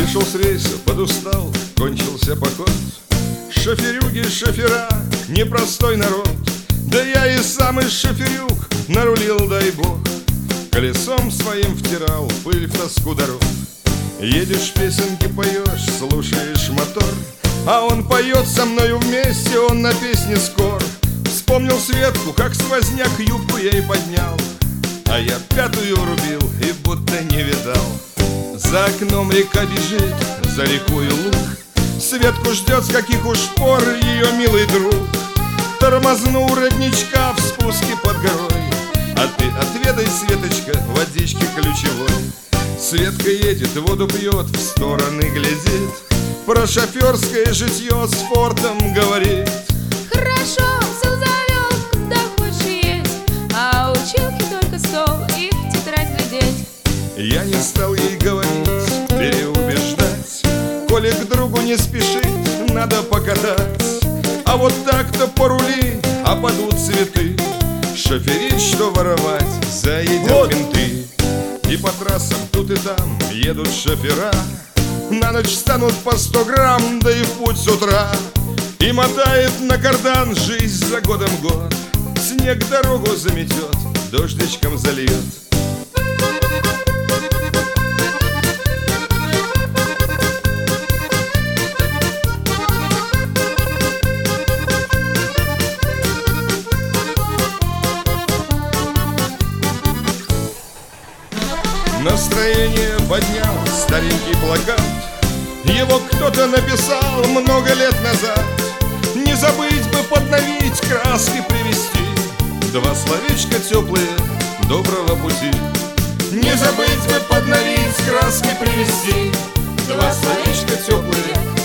Сошел с рейса, подустал, кончился поход. Шоферюги, шофера, непростой народ. Да я и сам из шоферюг нарулил, дай бог. Колесом своим втирал пыль в тоску дорог. Едешь, песенки поешь, слушаешь мотор, а он поет со мною вместе, он на песне скор. Вспомнил Светку, как сквозняк юбку ей поднял, а я пятую рубил и будто не видал. За окном река бежит, за рекою луг. Светку ждет, с каких уж пор ее милый друг. Тормознул родничка в спуске под горой, а ты отведай, Светочка, водички ключевой. Светка едет, воду пьет, в стороны глядит, про шоферское житье с фортом говорит. Хорошо, все завел, куда хочешь едь, а училки только стол и в тетрадь глядеть. Я не стал ей говорить, переубеждать, коли к другу не спешит, надо покатать. А вот так-то порули, опадут цветы, шоферить, что воровать, заедят менты. И по трассам тут и там едут шофера, на ночь станут по 100 грамм, да и в путь с утра. И мотает на кардан жизнь за годом год, снег дорогу заметет, дождичком зальет. Настроение поднял старенький плакат, его кто-то написал много лет назад. Не забыть бы подновить, краски привести, два словечка теплые доброго пути. Не забыть бы подновить, краски привести, два словечка теплые